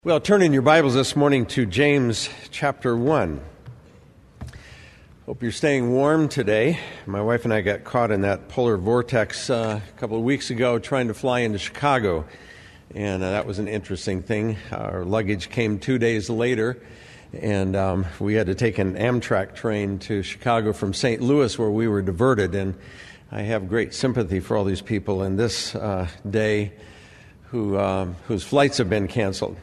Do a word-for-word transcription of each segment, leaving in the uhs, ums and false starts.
Well, turn in your Bibles this morning to James chapter one. Hope you're staying warm today. My wife and I got caught in that polar vortex uh, a couple of weeks ago trying to fly into Chicago, and uh, that was an interesting thing. Our luggage came two days later, and um, we had to take an Amtrak train to Chicago from Saint Louis where we were diverted, and I have great sympathy for all these people in this uh, day who um, whose flights have been canceled.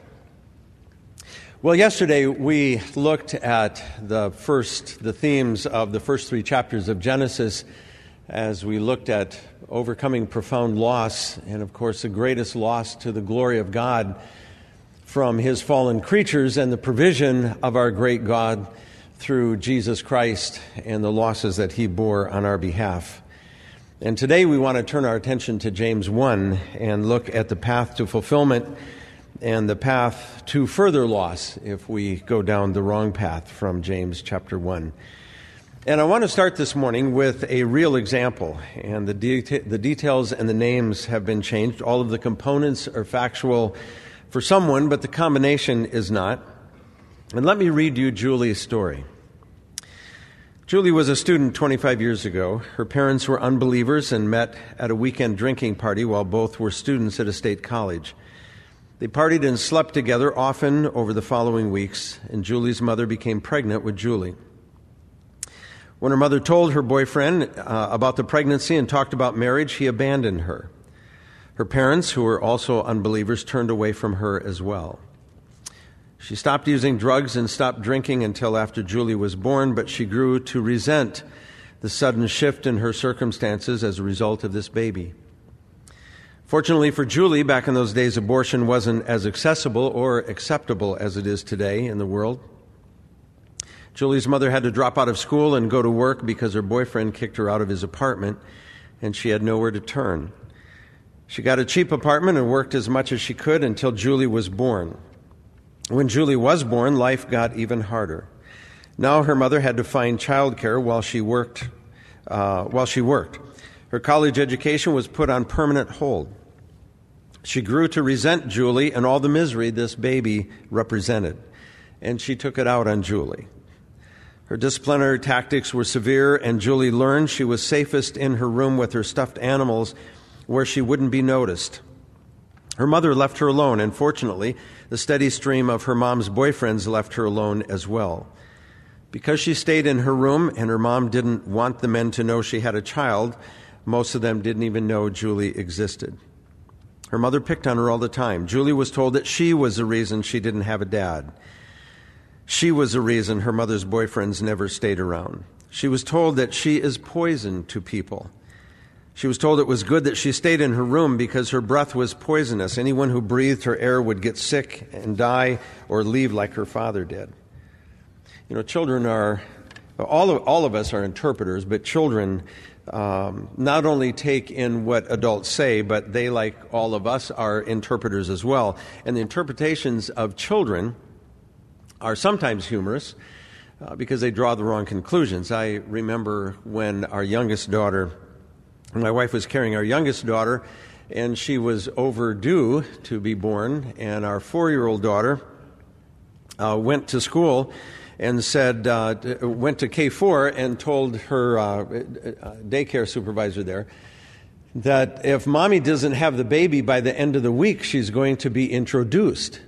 Well, yesterday we looked at the first, the themes of the first three chapters of Genesis as we looked at overcoming profound loss and, of course, the greatest loss to the glory of God from His fallen creatures and the provision of our great God through Jesus Christ and the losses that He bore on our behalf. And today we want to turn our attention to James one and look at the path to fulfillment and the path to further loss if we go down the wrong path from James chapter one. And I want to start this morning with a real example, and the, de- the details and the names have been changed. All of the components are factual for someone, but the combination is not. And let me read you Julie's story. Julie was a student twenty-five years ago. Her parents were unbelievers and met at a weekend drinking party while both were students at a state college. They partied and slept together often over the following weeks, and Julie's mother became pregnant with Julie. When her mother told her boyfriend uh, about the pregnancy and talked about marriage, he abandoned her. Her parents, who were also unbelievers, turned away from her as well. She stopped using drugs and stopped drinking until after Julie was born, but she grew to resent the sudden shift in her circumstances as a result of this baby. Fortunately for Julie, back in those days, abortion wasn't as accessible or acceptable as it is today in the world. Julie's mother had to drop out of school and go to work because her boyfriend kicked her out of his apartment, and she had nowhere to turn. She got a cheap apartment and worked as much as she could until Julie was born. When Julie was born, life got even harder. Now her mother had to find childcare while she worked. Uh, while she worked, her college education was put on permanent hold. She grew to resent Julie and all the misery this baby represented, and she took it out on Julie. Her disciplinary tactics were severe, and Julie learned she was safest in her room with her stuffed animals where she wouldn't be noticed. Her mother left her alone, and fortunately, the steady stream of her mom's boyfriends left her alone as well. Because she stayed in her room and her mom didn't want the men to know she had a child, most of them didn't even know Julie existed. Her mother picked on her all the time. Julie was told that she was the reason she didn't have a dad. She was the reason her mother's boyfriends never stayed around. She was told that she is poison to people. She was told it was good that she stayed in her room because her breath was poisonous. Anyone who breathed her air would get sick and die or leave like her father did. You know, children are, all of, all of us are interpreters, but children Um, not only take in what adults say, but they, like all of us, are interpreters as well. And the interpretations of children are sometimes humorous uh, because they draw the wrong conclusions. I remember when our youngest daughter, my wife was carrying our youngest daughter, and she was overdue to be born, and our four-year-old daughter uh, went to school and said, uh, went to K four and told her uh, daycare supervisor there that if mommy doesn't have the baby by the end of the week, she's going to be introduced.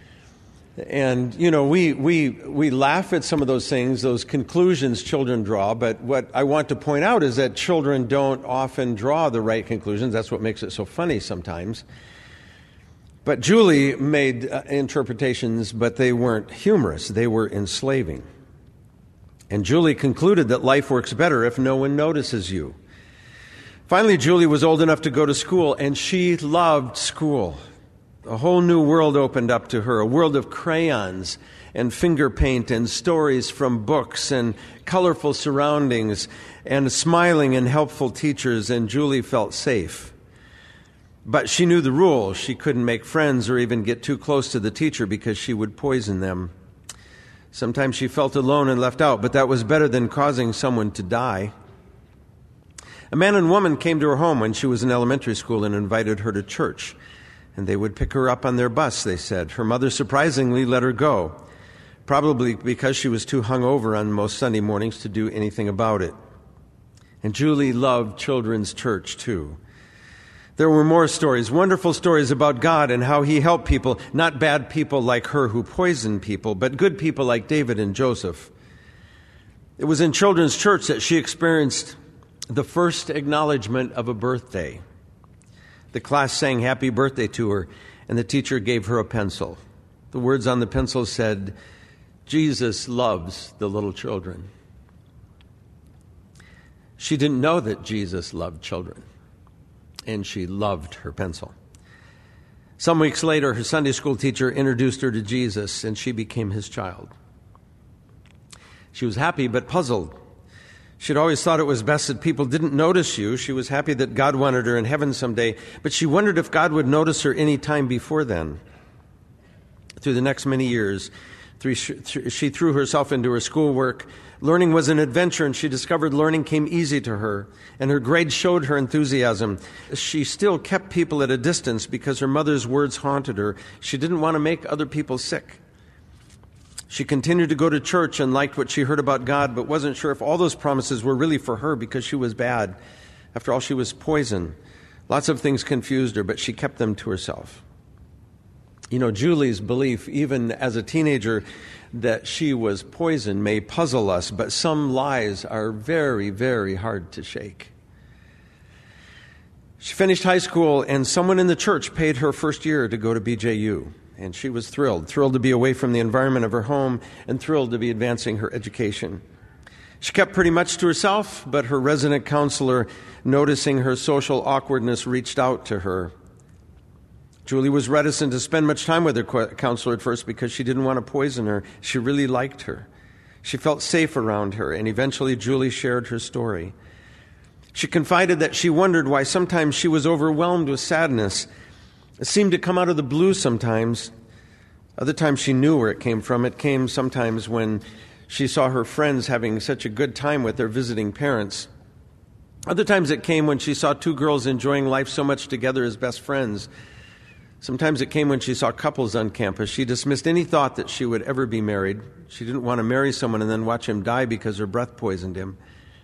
And, you know, we, we, we laugh at some of those things, those conclusions children draw, but what I want to point out is that children don't often draw the right conclusions. That's what makes it so funny sometimes. But Julie made uh, interpretations, but they weren't humorous. They were enslaving. And Julie concluded that life works better if no one notices you. Finally, Julie was old enough to go to school, and she loved school. A whole new world opened up to her, a world of crayons and finger paint and stories from books and colorful surroundings and smiling and helpful teachers, and Julie felt safe. But she knew the rules. She couldn't make friends or even get too close to the teacher because she would poison them. Sometimes she felt alone and left out, but that was better than causing someone to die. A man and woman came to her home when she was in elementary school and invited her to church. and they would pick her up on their bus, they said. Her mother surprisingly let her go, probably because she was too hungover on most Sunday mornings to do anything about it. And Julie loved children's church, too. There were more stories, wonderful stories about God and how he helped people, not bad people like her who poisoned people, but good people like David and Joseph. It was in children's church that she experienced the first acknowledgement of a birthday. The class sang happy birthday to her, and the teacher gave her a pencil. The words on the pencil said, "Jesus loves the little children." She didn't know that Jesus loved children, and she loved her pencil. Some weeks later, her Sunday school teacher introduced her to Jesus, and she became his child. She was happy but puzzled. She'd always thought it was best that people didn't notice you. She was happy that God wanted her in heaven someday, but she wondered if God would notice her any time before then. Through the next many years, she threw herself into her schoolwork. Learning was an adventure, and she discovered learning came easy to her, and her grades showed her enthusiasm. She still kept people at a distance because her mother's words haunted her. She didn't want to make other people sick. She continued to go to church and liked what she heard about God, but wasn't sure if all those promises were really for her because she was bad. After all, she was poison. Lots of things confused her, but she kept them to herself. You know, Julie's belief, even as a teenager, that she was poison may puzzle us, but some lies are very, very hard to shake. She finished high school, and someone in the church paid her first year to go to B J U. And she was thrilled, thrilled to be away from the environment of her home and thrilled to be advancing her education. She kept pretty much to herself, but her resident counselor, noticing her social awkwardness, reached out to her. Julie was reticent to spend much time with her counselor at first because she didn't want to poison her. She really liked her. She felt safe around her, and eventually Julie shared her story. She confided that she wondered why sometimes she was overwhelmed with sadness. It seemed to come out of the blue sometimes. Other times she knew where it came from. It came sometimes when she saw her friends having such a good time with their visiting parents. Other times it came when she saw two girls enjoying life so much together as best friends. Sometimes it came when she saw couples on campus. She dismissed any thought that she would ever be married. She didn't want to marry someone and then watch him die because her breath poisoned him.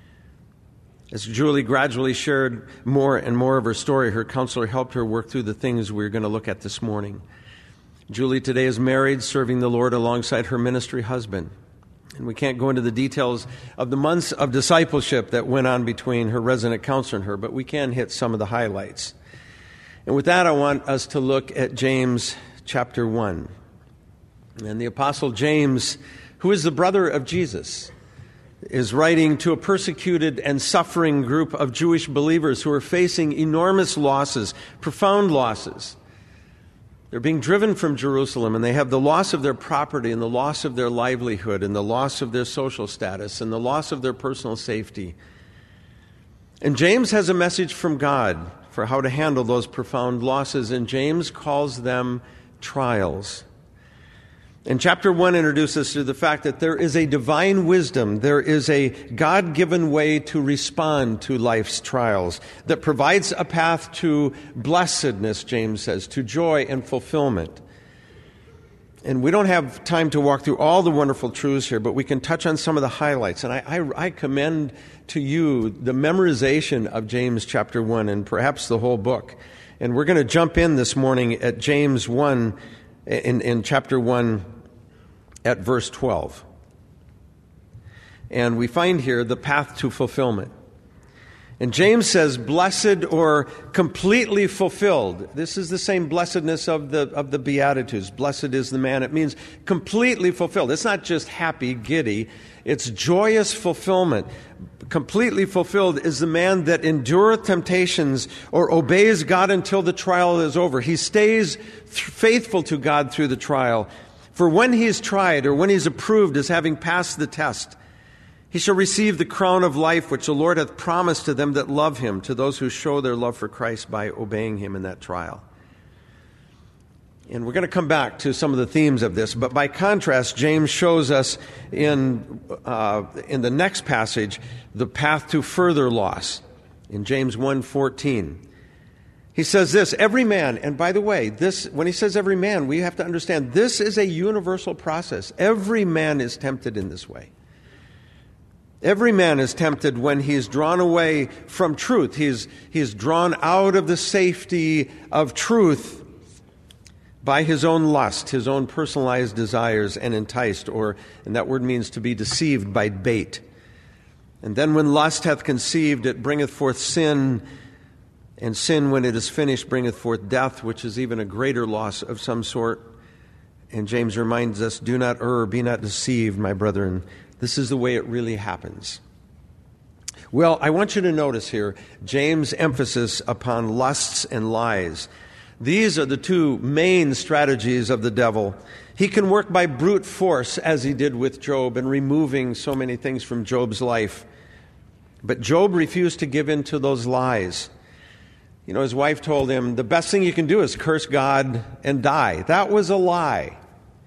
As Julie gradually shared more and more of her story, her counselor helped her work through the things we're going to look at this morning. Julie today is married, serving the Lord alongside her ministry husband. And we can't go into the details of the months of discipleship that went on between her resident counselor and her, but we can hit some of the highlights. And with that, I want us to look at James chapter one. And the Apostle James, who is the brother of Jesus, is writing to a persecuted and suffering group of Jewish believers who are facing enormous losses, profound losses. They're being driven from Jerusalem, and they have the loss of their property and the loss of their livelihood and the loss of their social status and the loss of their personal safety. And James has a message from God for how to handle those profound losses, and James calls them trials. And chapter one introduces us to the fact that there is a divine wisdom, there is a God-given way to respond to life's trials that provides a path to blessedness, James says, to joy and fulfillment. And we don't have time to walk through all the wonderful truths here, but we can touch on some of the highlights. And I, I, I commend to you the memorization of James chapter one and perhaps the whole book. And we're going to jump in this morning at James one, in, in chapter one, at verse twelve. And we find here the path to fulfillment. And James says, blessed or completely fulfilled. This is the same blessedness of the of the Beatitudes. Blessed is the man. It means completely fulfilled. It's not just happy, giddy. It's joyous fulfillment. Completely fulfilled is the man that endureth temptations or obeys God until the trial is over. He stays th- faithful to God through the trial. For when he is tried or when he is approved as having passed the test, he shall receive the crown of life which the Lord hath promised to them that love him, to those who show their love for Christ by obeying him in that trial. And we're going to come back to some of the themes of this, but by contrast, James shows us in uh, in the next passage the path to further loss. In James one fourteen, He says this, every man, and by the way, this when he says every man, we have to understand this is a universal process. Every man is tempted in this way. Every man is tempted when he is drawn away from truth. He is, he is drawn out of the safety of truth by his own lust, his own personalized desires, and enticed, or, and that word means to be deceived by bait. And then when lust hath conceived, it bringeth forth sin, and sin, when it is finished, bringeth forth death, which is even a greater loss of some sort. And James reminds us, do not err, be not deceived, my brethren. This is the way it really happens. Well, I want you to notice here James' emphasis upon lusts and lies. These are the two main strategies of the devil. He can work by brute force, as he did with Job, and removing so many things from Job's life. But Job refused to give in to those lies. You know, his wife told him, the best thing you can do is curse God and die. That was a lie.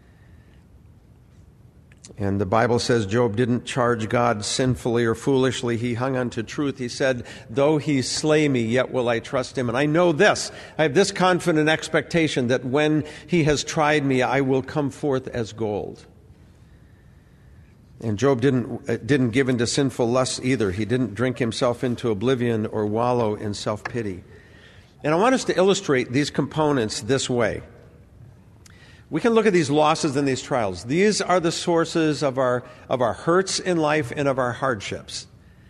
And the Bible says Job didn't charge God sinfully or foolishly. He hung on to truth. He said, though he slay me, yet will I trust him. And I know this. I have this confident expectation that when he has tried me, I will come forth as gold. And Job didn't, didn't give in to sinful lusts either. He didn't drink himself into oblivion or wallow in self-pity. And I want us to illustrate these components this way. We can look at these losses and these trials. These are the sources of our, of our hurts in life and of our hardships.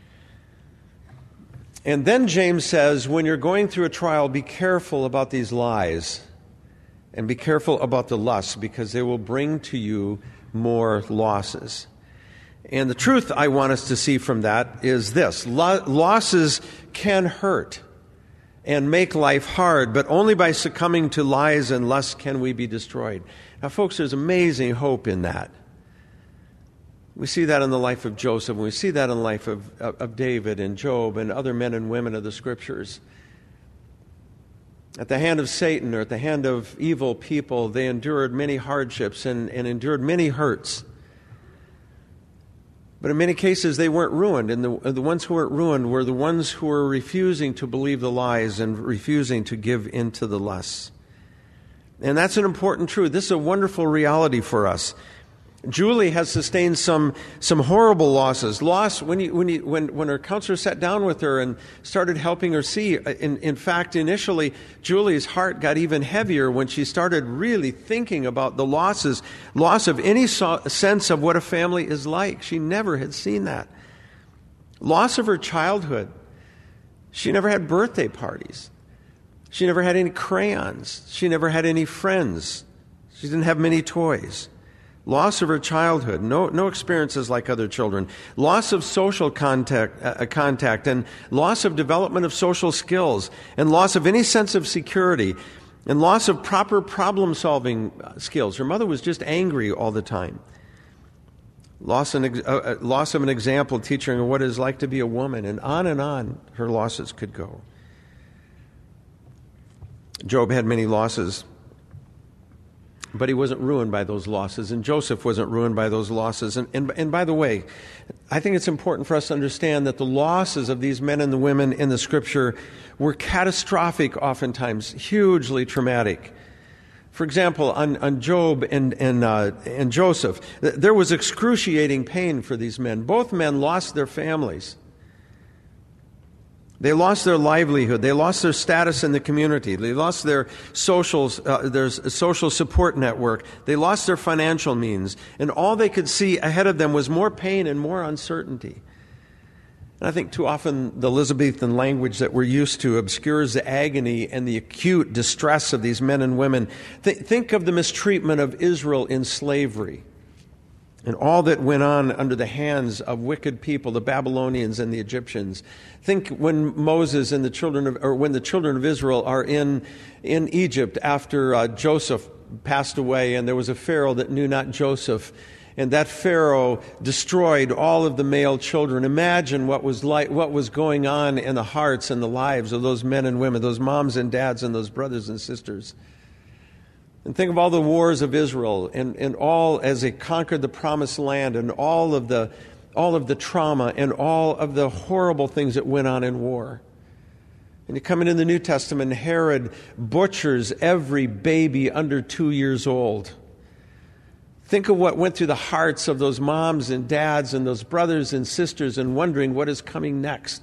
And then James says, when you're going through a trial, be careful about these lies and be careful about the lusts, because they will bring to you more losses. And the truth I want us to see from that is this. Lo- losses can hurt and make life hard, but only by succumbing to lies and lust can we be destroyed. Now, folks, there's amazing hope in that. We see that in the life of Joseph, and we see that in the life of, of David and Job and other men and women of the Scriptures. At the hand of Satan or at the hand of evil people, they endured many hardships and, and endured many hurts. But in many cases, they weren't ruined. And the, the ones who weren't ruined were the ones who were refusing to believe the lies and refusing to give in to the lusts. And that's an important truth. This is a wonderful reality for us. Julie has sustained some some horrible losses. Loss when you, when you, when when her counselor sat down with her and started helping her see. In, in fact, initially, Julie's heart got even heavier when she started really thinking about the losses, loss of any so, sense of what a family is like. She never had seen that. Loss of her childhood. She never had birthday parties. She never had any crayons. She never had any friends. She didn't have many toys. Loss of her childhood, no no experiences like other children. Loss of social contact, uh, contact, and loss of development of social skills, and loss of any sense of security, and loss of proper problem-solving skills. Her mother was just angry all the time. Loss, an, uh, loss of an example teaching her what it is like to be a woman, and on and on her losses could go. Job had many losses, but he wasn't ruined by those losses, and Joseph wasn't ruined by those losses. And, and, and by the way, I think it's important for us to understand that the losses of these men and the women in the Scripture were catastrophic oftentimes, hugely traumatic. For example, on, on Job and, and, uh, and Joseph, there was excruciating pain for these men. Both men lost their families. They lost their livelihood. They lost their status in the community. They lost their social, uh, their social support network. They lost their financial means. And all they could see ahead of them was more pain and more uncertainty. And I think too often the Elizabethan language that we're used to obscures the agony and the acute distress of these men and women. Th- think of the mistreatment of Israel in slavery and all that went on under the hands of wicked people, the Babylonians and the Egyptians. Think when Moses and the children of, or when the children of Israel are in in Egypt after uh, Joseph passed away, and there was a Pharaoh that knew not Joseph, and that Pharaoh destroyed all of the male children. Imagine what was like, what was going on in the hearts and the lives of those men and women, those moms and dads and those brothers and sisters. And think of all the wars of Israel and, and all as they conquered the promised land and all of the all of the trauma and all of the horrible things that went on in war. And you come into the New Testament, Herod butchers every baby under two years old. Think of what went through the hearts of those moms and dads and those brothers and sisters and wondering what is coming next.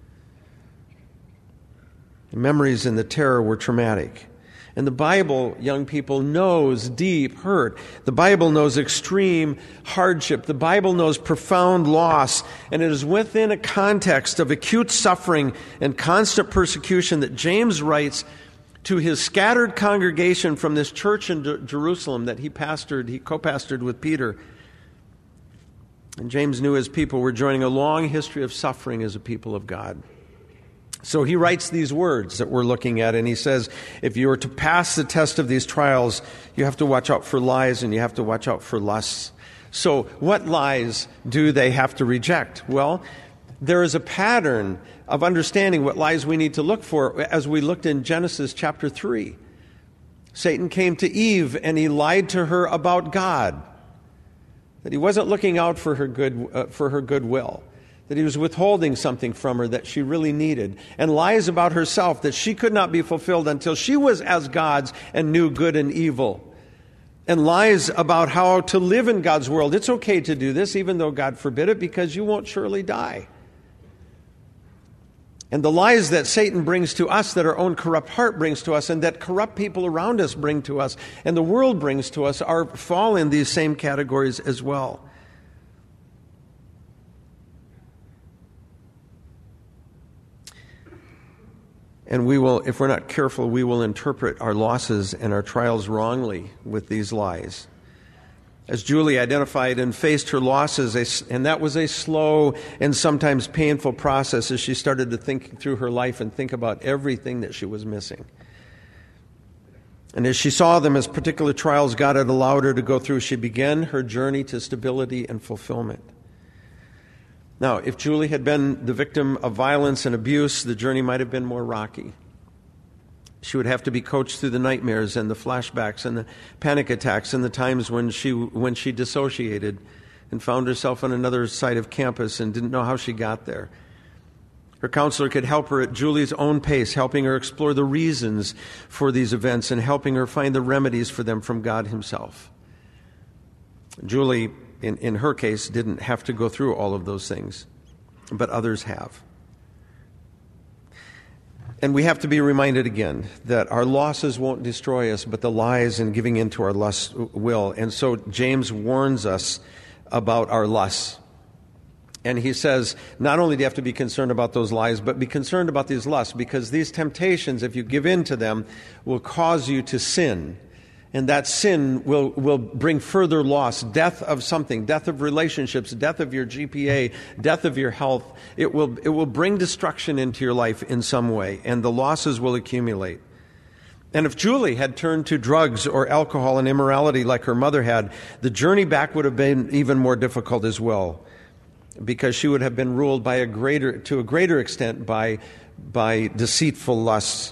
The memories and the terror were traumatic. And the Bible, young people, knows deep hurt. The Bible knows extreme hardship. The Bible knows profound loss. And it is within a context of acute suffering and constant persecution that James writes to his scattered congregation from this church in D- Jerusalem that he pastored, he co-pastored with Peter. And James knew his people were joining a long history of suffering as a people of God. So he writes these words that we're looking at, and he says, if you are to pass the test of these trials, you have to watch out for lies and you have to watch out for lusts. So what lies do they have to reject? Well, there is a pattern of understanding what lies we need to look for as we looked in Genesis chapter three. Satan came to Eve and he lied to her about God, that he wasn't looking out for her good, uh, for her goodwill, that he was withholding something from her that she really needed, and lies about herself that she could not be fulfilled until she was as God's and knew good and evil, and lies about how to live in God's world. It's okay to do this, even though God forbid it, because you won't surely die. And the lies that Satan brings to us, that our own corrupt heart brings to us, and that corrupt people around us bring to us, and the world brings to us, are fall in these same categories as well. And we will, if we're not careful, we will interpret our losses and our trials wrongly with these lies. As Julie identified and faced her losses, and that was a slow and sometimes painful process as she started to think through her life and think about everything that she was missing. And as she saw them as particular trials God had allowed her to go through, she began her journey to stability and fulfillment. Now, if Julie had been the victim of violence and abuse, the journey might have been more rocky. She would have to be coached through the nightmares and the flashbacks and the panic attacks and the times when she when she dissociated and found herself on another side of campus and didn't know how she got there. Her counselor could help her at Julie's own pace, helping her explore the reasons for these events and helping her find the remedies for them from God himself. Julie, In, in her case, didn't have to go through all of those things, but others have. And we have to be reminded again that our losses won't destroy us, but the lies and giving in to our lusts will. And so James warns us about our lusts. And he says, not only do you have to be concerned about those lies, but be concerned about these lusts, because these temptations, if you give in to them, will cause you to sin. And that sin will, will bring further loss, death of something, death of relationships, death of your G P A, death of your health. It will, it will bring destruction into your life in some way, and the losses will accumulate. And if Julie had turned to drugs or alcohol and immorality like her mother had, the journey back would have been even more difficult as well, because she would have been ruled by a greater, to a greater extent by, by deceitful lusts.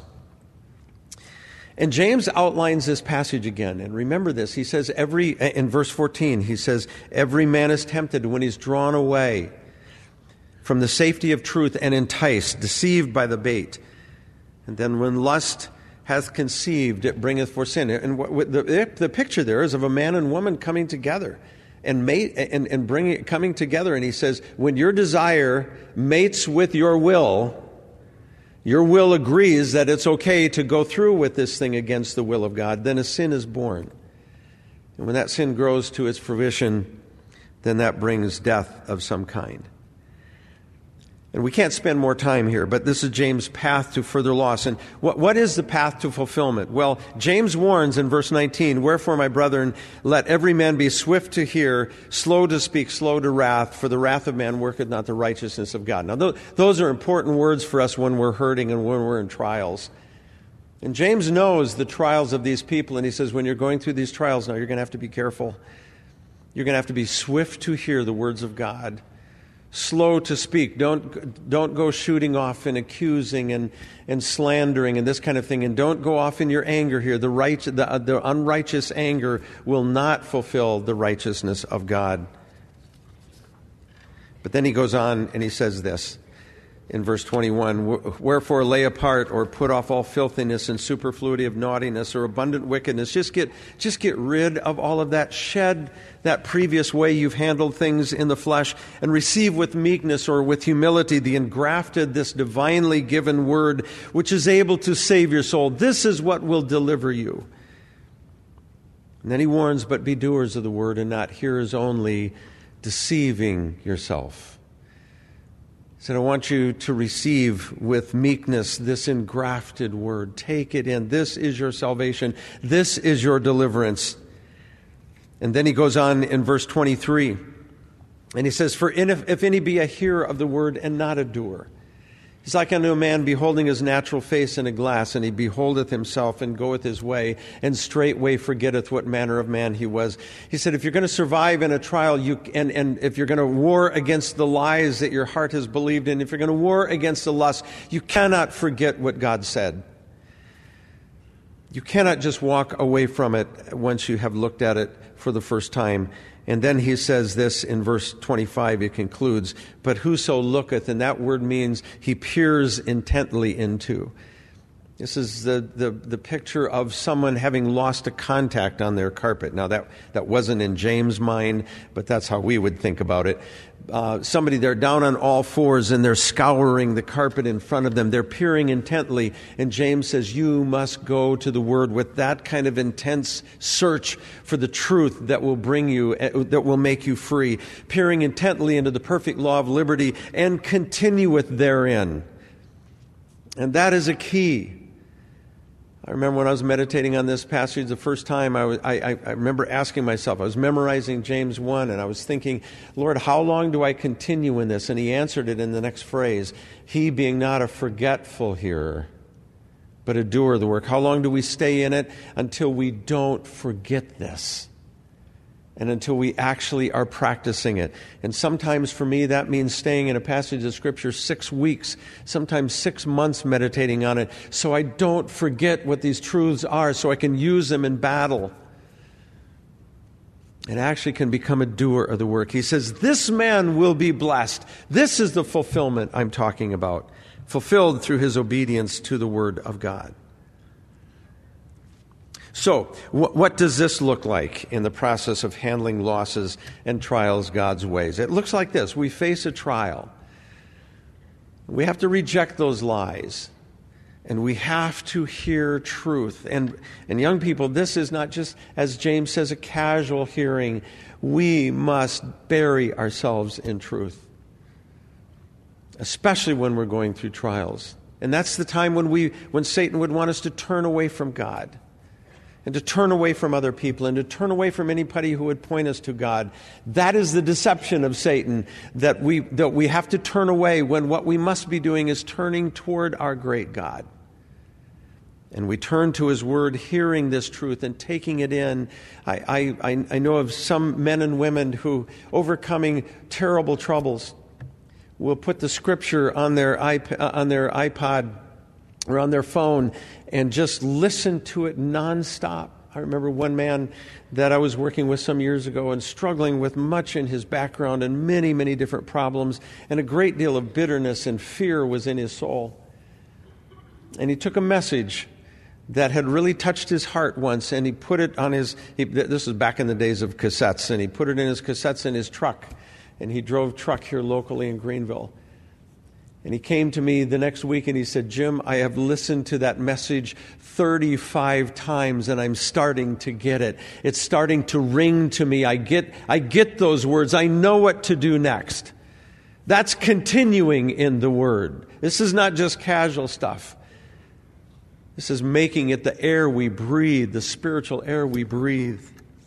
And James outlines this passage again. And remember this, he says every, in verse fourteen, he says, every man is tempted when he's drawn away from the safety of truth and enticed, deceived by the bait. And then when lust hath conceived, it bringeth forth sin. And what, the, the picture there is of a man and woman coming together and mate, and, and bringing, coming together. And he says, when your desire mates with your will, your will agrees that it's okay to go through with this thing against the will of God, then a sin is born. And when that sin grows to its fruition, then that brings death of some kind. And we can't spend more time here, but this is James' path to further loss. And what, what is the path to fulfillment? Well, James warns in verse nineteen, wherefore, my brethren, let every man be swift to hear, slow to speak, slow to wrath, for the wrath of man worketh not the righteousness of God. Now, those, those are important words for us when we're hurting and when we're in trials. And James knows the trials of these people, and he says, when you're going through these trials now, you're going to have to be careful. You're going to have to be swift to hear the words of God. Slow to speak. Don't don't go shooting off and accusing and, and slandering and this kind of thing. And don't go off in your anger here. The, right, the, the unrighteous anger will not fulfill the righteousness of God. But then he goes on and he says this. in verse twenty-one, wherefore lay apart or put off all filthiness and superfluity of naughtiness or abundant wickedness. Just get, just get rid of all of that. Shed that previous way you've handled things in the flesh and receive with meekness or with humility the engrafted, this divinely given word, which is able to save your soul. This is what will deliver you. And then he warns, but be doers of the word and not hearers only, deceiving yourself. He said, I want you to receive with meekness this engrafted word. Take it in. This is your salvation. This is your deliverance. And then he goes on in verse twenty-three, and he says, for if, if any be a hearer of the word and not a doer, he's like unto a man beholding his natural face in a glass, and he beholdeth himself and goeth his way, and straightway forgetteth what manner of man he was. He said, if you're going to survive in a trial, you and, and if you're going to war against the lies that your heart has believed in, if you're going to war against the lust, you cannot forget what God said. You cannot just walk away from it once you have looked at it for the first time. And then he says this in verse twenty-five, he concludes, but whoso looketh, and that word means he peers intently into. This is the, the, the picture of someone having lost a contact on their carpet. Now, that, that wasn't in James' mind, but that's how we would think about it. Uh, somebody, they're down on all fours and they're scouring the carpet in front of them. They're peering intently. And James says, you must go to the Word with that kind of intense search for the truth that will bring you, that will make you free. Peering intently into the perfect law of liberty and continueth therein. And that is a key. I remember when I was meditating on this passage the first time, I, was, I, I remember asking myself, I was memorizing James one, and I was thinking, Lord, how long do I continue in this? And he answered it in the next phrase, he being not a forgetful hearer, but a doer of the work. How long do we stay in it? Until we don't forget this. And until we actually are practicing it. And sometimes for me that means staying in a passage of Scripture six weeks, sometimes six months meditating on it, so I don't forget what these truths are, so I can use them in battle. And actually can become a doer of the work. He says, this man will be blessed. This is the fulfillment I'm talking about. Fulfilled through his obedience to the Word of God. So, wh- what does this look like in the process of handling losses and trials God's ways? It looks like this. We face a trial. We have to reject those lies. And we have to hear truth. And, and young people, this is not just, as James says, a casual hearing. We must bury ourselves in truth. Especially when we're going through trials. And that's the time when we, when Satan would want us to turn away from God. And to turn away from other people, and to turn away from anybody who would point us to God. That is the deception of Satan, that we that we have to turn away when what we must be doing is turning toward our great God. And we turn to His Word, hearing this truth and taking it in. I, I, I know of some men and women who, overcoming terrible troubles, will put the Scripture on their iP- on their iPod or on their phone and just listen to it nonstop. I remember one man that I was working with some years ago and struggling with much in his background and many, many different problems, and a great deal of bitterness and fear was in his soul. And he took a message that had really touched his heart once, and he put it on his, he, this was back in the days of cassettes, and he put it in his cassettes in his truck, and he drove truck here locally in Greenville. And he came to me the next week and he said, Jim, I have listened to that message thirty-five times and I'm starting to get it. It's starting to ring to me. I get, I get those words. I know what to do next. That's continuing in the Word. This is not just casual stuff. This is making it the air we breathe, the spiritual air we breathe.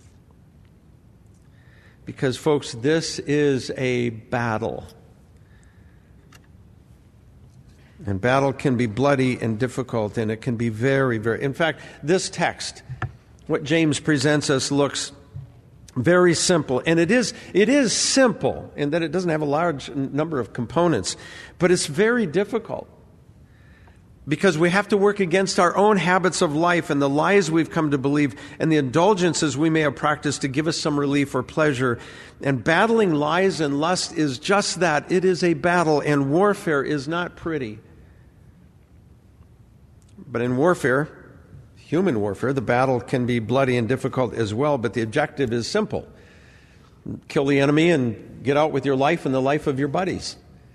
Because, folks, this is a battle. And battle can be bloody and difficult, and it can be very, very... In fact, this text, what James presents us, looks very simple. And it is it is simple in that it doesn't have a large number of components, but it's very difficult. because we have to work against our own habits of life and the lies we've come to believe and the indulgences we may have practiced to give us some relief or pleasure. And battling lies and lust is just that. It is a battle, and warfare is not pretty. But in warfare, human warfare, the battle can be bloody and difficult as well, but the objective is simple. Kill the enemy and get out with your life and the life of your buddies.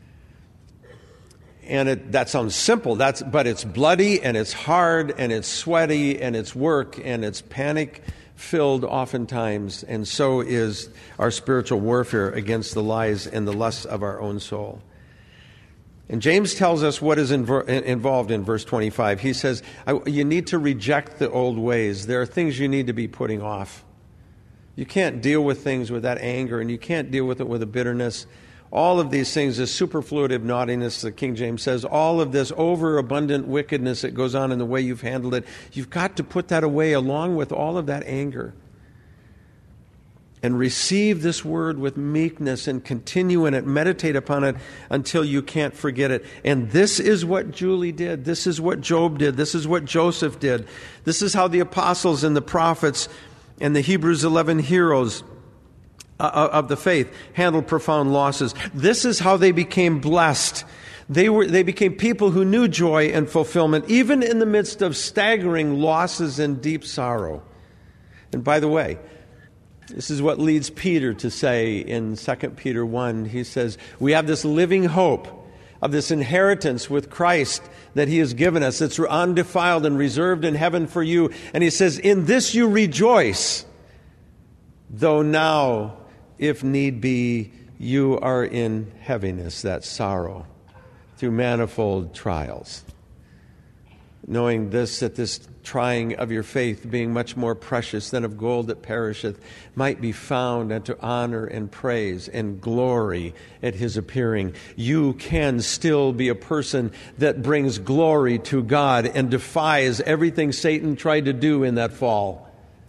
And it, that sounds simple, that's, but it's bloody and it's hard and it's sweaty and it's work and it's panic-filled oftentimes. And so is our spiritual warfare against the lies and the lusts of our own soul. And James tells us what is invo- involved in verse twenty-five. He says, you need to reject the old ways. There are things you need to be putting off. You can't deal with things with that anger, and you can't deal with it with a bitterness. All of these things, this superfluitive naughtiness, the King James says, all of this overabundant wickedness that goes on in the way you've handled it, you've got to put that away along with all of that anger. And receive this word with meekness and continue in it, meditate upon it until you can't forget it. And this is what Julie did. This is what Job did. This is what Joseph did. This is how the apostles and the prophets and the Hebrews eleven heroes of the faith handled profound losses. This is how they became blessed. They were they became people who knew joy and fulfillment, even in the midst of staggering losses and deep sorrow. And by the way, this is what leads Peter to say in Second Peter one. He says, we have this living hope of this inheritance with Christ that he has given us. It's undefiled and reserved in heaven for you. And he says, in this you rejoice, though now, if need be, you are in heaviness, that sorrow, through manifold trials. Knowing this, that this trying of your faith, being much more precious than of gold that perisheth, might be found unto honor and praise and glory at his appearing. You can still be a person that brings glory to God and defies everything Satan tried to do in that fall,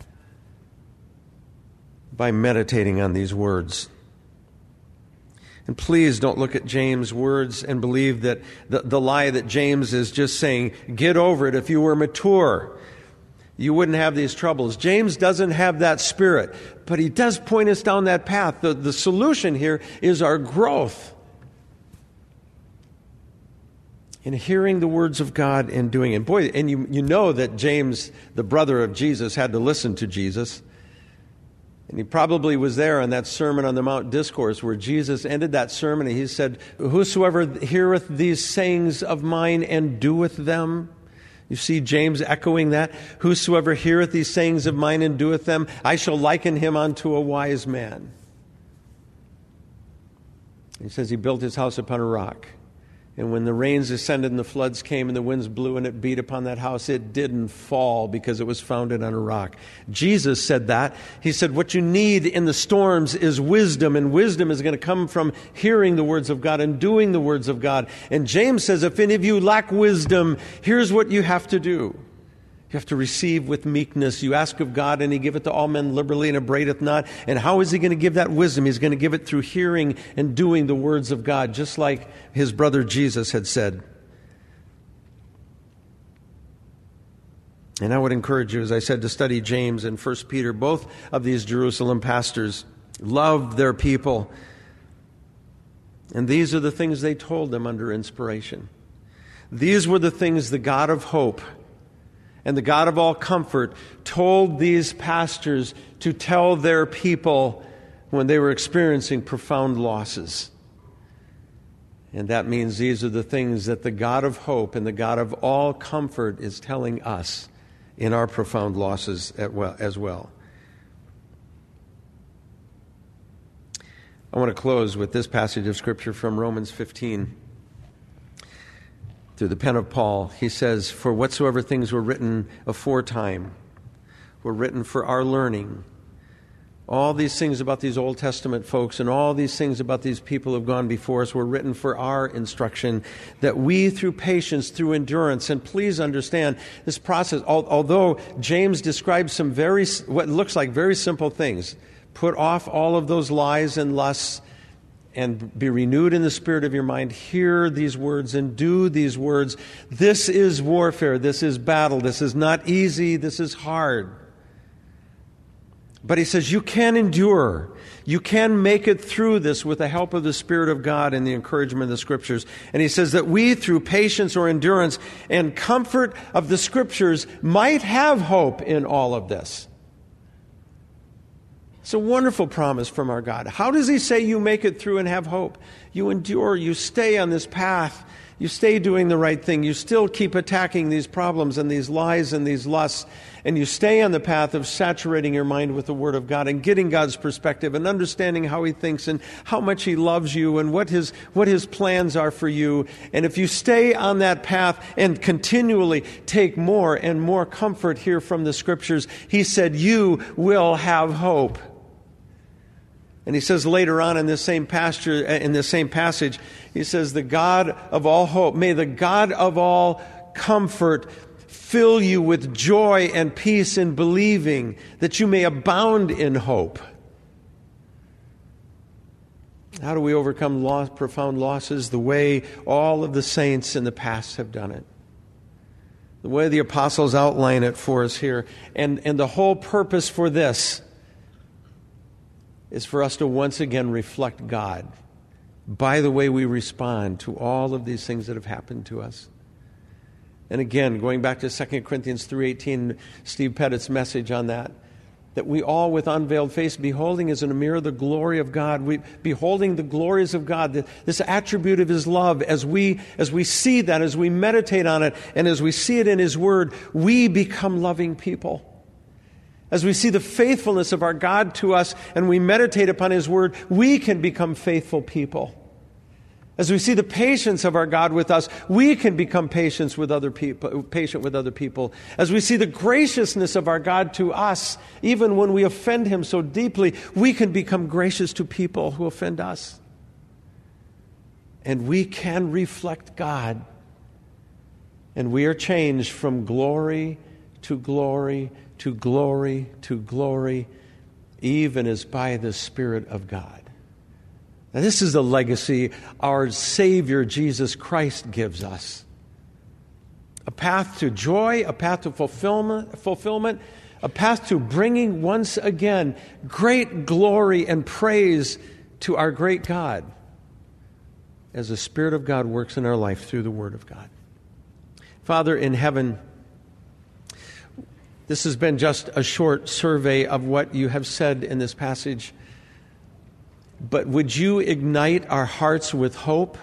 by meditating on these words. And please don't look at James' words and believe that the, the lie that James is just saying, get over it. If you were mature, you wouldn't have these troubles. James doesn't have that spirit, but he does point us down that path. The, the solution here is our growth in hearing the words of God and doing it. Boy, and you, you know that James, the brother of Jesus, had to listen to Jesus. And he probably was there on that Sermon on the Mount discourse where Jesus ended that sermon and he said, whosoever heareth these sayings of mine and doeth them. You see James echoing that. Whosoever heareth these sayings of mine and doeth them, I shall liken him unto a wise man. He says he built his house upon a rock. And when the rains descended and the floods came and the winds blew and it beat upon that house, it didn't fall because it was founded on a rock. Jesus said that. He said, what you need in the storms is wisdom, and wisdom is going to come from hearing the words of God and doing the words of God. And James says, if any of you lack wisdom, here's what you have to do. You have to receive with meekness. You ask of God, and he giveth to all men liberally and upbraideth not. And how is he going to give that wisdom? He's going to give it through hearing and doing the words of God, just like his brother Jesus had said. And I would encourage you, as I said, to study James and First Peter. Both of these Jerusalem pastors loved their people. And these are the things they told them under inspiration. These were the things the God of hope and the God of all comfort told these pastors to tell their people when they were experiencing profound losses. And that means these are the things that the God of hope and the God of all comfort is telling us in our profound losses as well. I want to close with this passage of Scripture from Romans fifteen. Through the pen of Paul, he says, for whatsoever things were written aforetime were written for our learning. All these things about these Old Testament folks and all these things about these people who have gone before us were written for our instruction, that we through patience, through endurance, and please understand this process, although James describes some very, what looks like very simple things, put off all of those lies and lusts and be renewed in the spirit of your mind. Hear these words and do these words. This is warfare. This is battle. This is not easy. This is hard. But he says you can endure. You can make it through this with the help of the Spirit of God and the encouragement of the Scriptures. And he says that we, through patience or endurance and comfort of the Scriptures, might have hope in all of this. It's a wonderful promise from our God. How does he say you make it through and have hope? You endure, you stay on this path, you stay doing the right thing, you still keep attacking these problems and these lies and these lusts, and you stay on the path of saturating your mind with the Word of God and getting God's perspective and understanding how he thinks and how much he loves you and what his, what his plans are for you. And if you stay on that path and continually take more and more comfort here from the Scriptures, he said you will have hope. And he says later on in this same pasture, in this same passage, he says, the God of all hope, may the God of all comfort fill you with joy and peace in believing, that you may abound in hope. How do we overcome loss, profound losses? The way all of the saints in the past have done it. The way the apostles outline it for us here. And, and the whole purpose for this is for us to once again reflect God by the way we respond to all of these things that have happened to us. And again, going back to Second Corinthians three eighteen, Steve Pettit's message on that, that we all with unveiled face, beholding as in a mirror the glory of God, we beholding the glories of God, this attribute of his love, as we as we see that, as we meditate on it, and as we see it in his word, we become loving people. As we see the faithfulness of our God to us and we meditate upon his word, we can become faithful people. As we see the patience of our God with us, we can become patient with other people, patient with other people. As we see the graciousness of our God to us, even when we offend him so deeply, we can become gracious to people who offend us. And we can reflect God. And we are changed from glory to glory to glory to glory, even as by the Spirit of God. Now, this is the legacy our Savior Jesus Christ gives us. A path to joy, a path to fulfillment, fulfillment, a path to bringing once again great glory and praise to our great God as the Spirit of God works in our life through the Word of God. Father in heaven, this has been just a short survey of what you have said in this passage. But would you ignite our hearts with hope?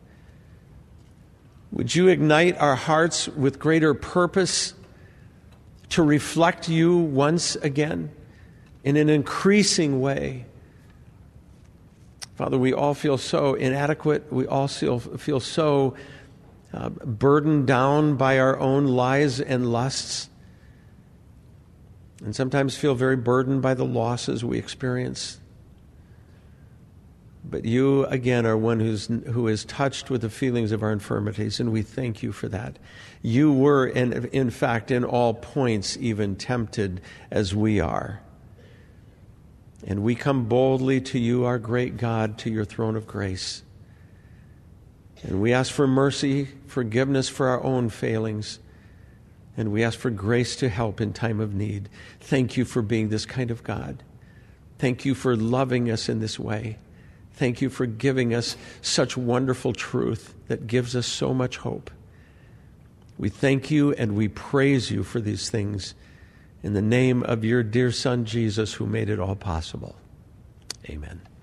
Would you ignite our hearts with greater purpose to reflect you once again in an increasing way? Father, we all feel so inadequate. We all feel, feel so uh, burdened down by our own lies and lusts. And sometimes feel very burdened by the losses we experience. But you, again, are one who's, who is touched with the feelings of our infirmities, and we thank you for that. You were, in, in fact, in all points, even tempted as we are. And we come boldly to you, our great God, to your throne of grace. And we ask for mercy, forgiveness for our own failings. And we ask for grace to help in time of need. Thank you for being this kind of God. Thank you for loving us in this way. Thank you for giving us such wonderful truth that gives us so much hope. We thank you and we praise you for these things in the name of your dear Son, Jesus, who made it all possible. Amen.